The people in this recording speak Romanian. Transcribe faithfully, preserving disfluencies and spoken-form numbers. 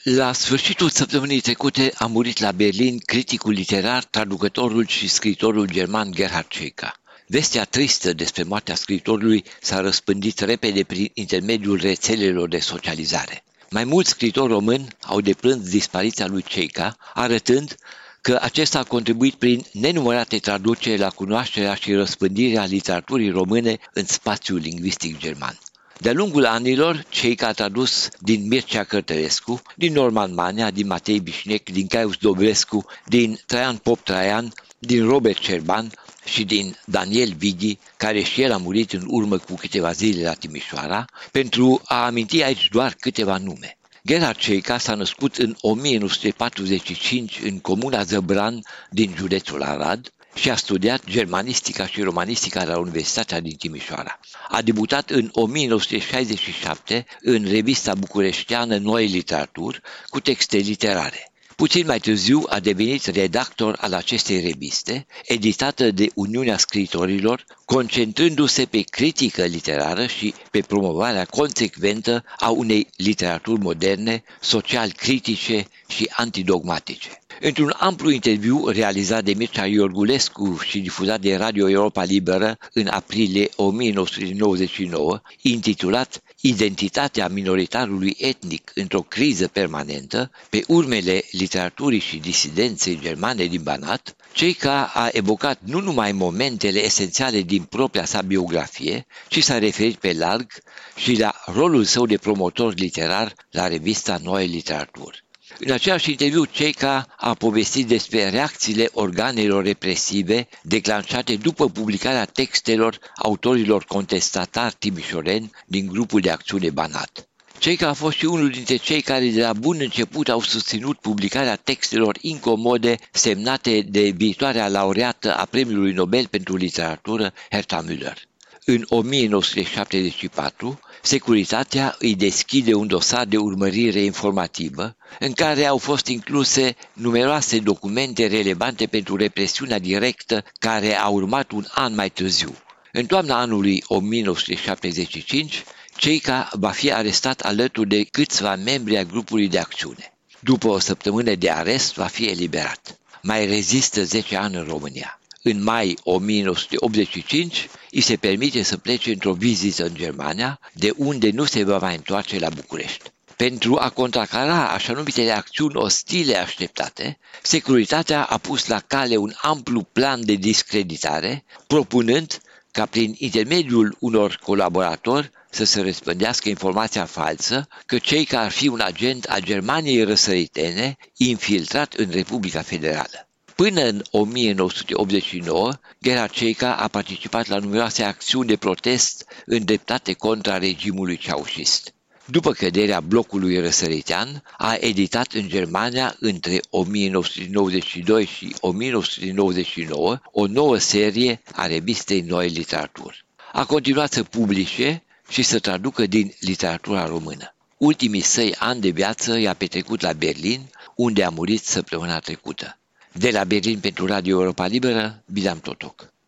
La sfârșitul săptămânii trecute a murit la Berlin criticul literar, traducătorul și scriitorul german Gerhard Ceica. Vestea tristă despre moartea scriitorului s-a răspândit repede prin intermediul rețelelor de socializare. Mai mulți scriitori români au deplâns dispariția lui Ceica, arătând că acesta a contribuit prin nenumărate traduceri la cunoașterea și răspândirea literaturii române în spațiul lingvistic german. De-a lungul anilor, Ceica a tradus din Mircea Cărtărescu, din Norman Manea, din Matei Bișnec, din Caius Dobrescu, din Traian Pop Traian, din Robert Cerban și din Daniel Vighi, care și el a murit în urmă cu câteva zile la Timișoara, pentru a aminti aici doar câteva nume. Gerhard Ceica s-a născut în o mie nouă sute patruzeci și cinci în comuna Zăbran din județul Arad și a studiat germanistica și romanistica la Universitatea din Timișoara. A debutat în o mie nouă sute șaizeci și șapte în revista bucureșteană Noi Literaturi cu texte literare. Puțin mai târziu a devenit redactor al acestei reviste, editată de Uniunea Scriitorilor, concentrându-se pe critică literară și pe promovarea consecventă a unei literaturi moderne, social critice și antidogmatice. Într-un amplu interviu realizat de Mircea Iorgulescu și difuzat de Radio Europa Liberă în aprilie o mie nouă sute nouăzeci și nouă, intitulat Identitatea minoritarului etnic într-o criză permanentă, pe urmele literaturii și disidenței germane din Banat, Ceica a evocat nu numai momentele esențiale din propria sa biografie, ci s-a referit pe larg și la rolul său de promotor literar la revista Neue Literatur. În același interviu, Ceica a povestit despre reacțiile organelor represive declanșate după publicarea textelor autorilor contestatari timișoreni din grupul de acțiune Banat. Ceica a fost și unul dintre cei care de la bun început au susținut publicarea textelor incomode semnate de viitoarea laureată a Premiului Nobel pentru Literatură, Herta Müller. În o mie nouă sute șaptezeci și patru, Securitatea îi deschide un dosar de urmărire informativă, în care au fost incluse numeroase documente relevante pentru represiunea directă care a urmat un an mai târziu. În toamna anului o mie nouă sute șaptezeci și cinci, Ceica va fi arestat alături de câțiva membri ai grupului de acțiune. După o săptămână de arest, va fi eliberat. Mai rezistă zece ani în România. În mai o mie nouă sute optzeci și cinci, îi se permite să plece într-o vizită în Germania, de unde nu se va mai întoarce la București. Pentru a contracara așa numitele acțiuni ostile așteptate, Securitatea a pus la cale un amplu plan de discreditare, propunând ca prin intermediul unor colaboratori să se răspândească informația falsă că Ceica ar fi un agent a Germaniei răsăritene infiltrat în Republica Federală. Până în o mie nouă sute optzeci și nouă, Gerhard Ceica a participat la numeroase acțiuni de protest îndreptate contra regimului ceaușist. După căderea blocului răsăritean, a editat în Germania între o mie nouă sute nouăzeci și doi și o mie nouă sute nouăzeci și nouă o nouă serie a revistei Neue Literatur. A continuat să publice și să traducă din literatura română. Ultimii săi ani de viață i-a petrecut la Berlin, unde a murit săptămâna trecută. De la Berlin pentru Radio Europa Liberă, Bileam Totoc.